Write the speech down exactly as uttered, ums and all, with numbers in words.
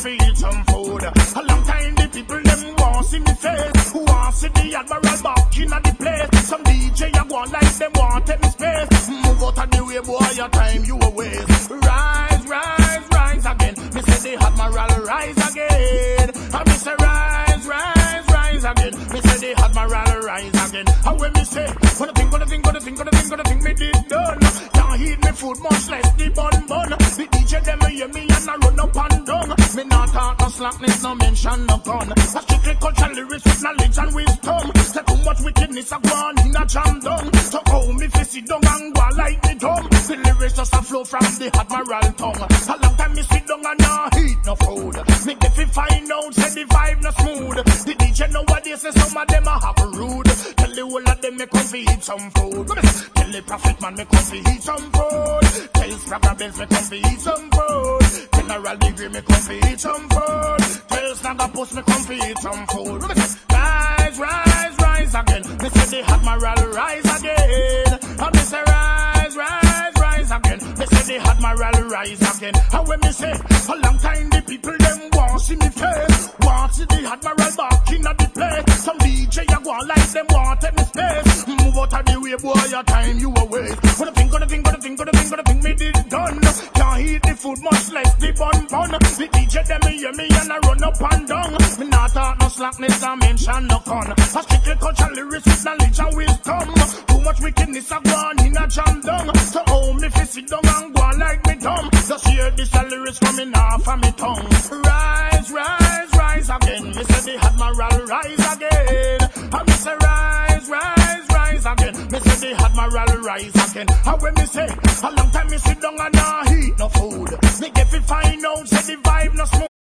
come fi eat some food. A long time the people them want see me face, want see the Admiral back inna the place. Some D J a go on like them want take me space. Move out of the way, boy, your time you a waste. Rise, rise, rise again. Me say the Admiral rise again. And me say rise, rise, rise again. Me say the Admiral rise again. And when me say, gonna think, gonna think, gonna think, gonna think, gonna think me did done. Can't eat me food, much less the bun bun. The D J them hear me and I run up and down. Me not talk no slackness, no mention no gun. A strictly cultural lyrics with knowledge and wisdom. Say too much wickedness a go on in a jam down. So how me fi sit down and go like me dumb. The lyrics just a flow from the Admiral tongue. A long time me sit down and not eat no food. Me get fi find out say the vibe no smooth. The D J nowadays say some of them a have rude. Tell the whole of them me come fi eat some food. Tell the prophet man me come fi eat some food. Tell Spragga Benz me come fi eat some food. General Degree me come fi eat some food. Tell Snagga Post me come fi eat some food. Rise, rise, rise again. Me say the Admiral rise again. And me say rise, rise, rise again. Me say the Admiral rise again. And when me say a long time the people them want see me face, want see the Admiral back inna the place. Some D J a go on like them want take me space. Move out of the way, boy, your time you a waste. Gonna think, gonna think, gonna think, gonna think, gonna think me did done. Can't eat the food, much less the bun bun. The D J them hear me and I run up and down. Me not talk no slackness, no mention no fun. A strictly cultural lyrics with knowledge and wisdom. Too much wickedness a go on in a jam down. So how me fi sit down and go on like me dumb. Just hear this lyrics coming off of me tongue. Rise, rise, rise again. Me say the Admiral rise again. And me say rise, rise, rise again. Me say the Admiral rise again. And when me say a long time me sit down and not eat no food. Me get fi find out say the vibe no smooth.